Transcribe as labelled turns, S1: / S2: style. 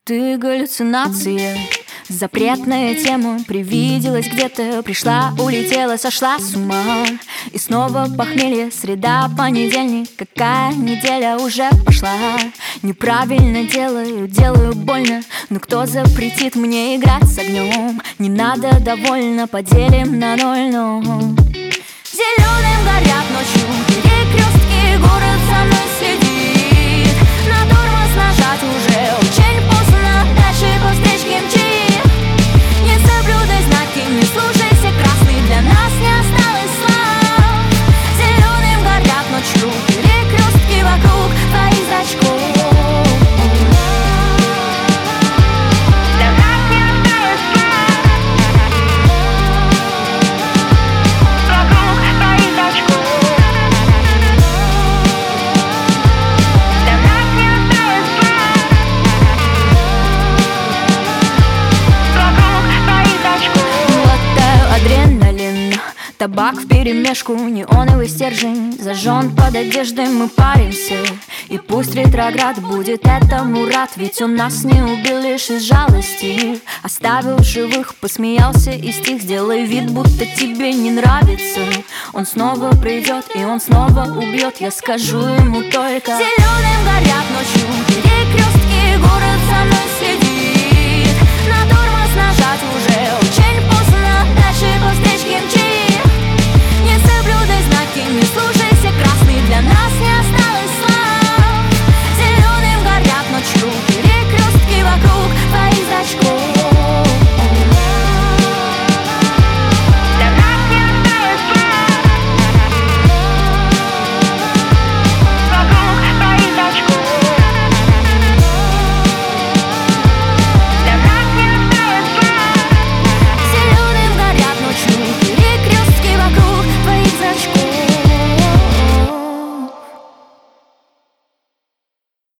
S1: Мечты, галлюцинации, запретная тема привиделась где-то, пришла, улетела, сошла с ума. И снова похмелье, среда, понедельник, какая неделя уже пошла. Неправильно делаю больно, но кто запретит мне играть с огнем? Не надо, довольно, поделим на ноль, но зеленым горят ночью перекрестки, город за мной следит. На тормоз нажать уже очень поздно, дальше по встречке мчит. Не соблюдай знаки, не слушайся красный, для нас не осталось слов. Зеленым горят ночью перекрестки вокруг твоих зрачков. Табак вперемешку, неоновый стержень зажжен под одеждой, мы паримся. И пусть ретроград будет этому рад, ведь он нас не убил лишь из жалости. Оставил в живых, посмеялся и стих. Сделай вид, будто тебе не нравится. Он снова придет и он снова убьет. Я скажу ему только: зеленым горят ночью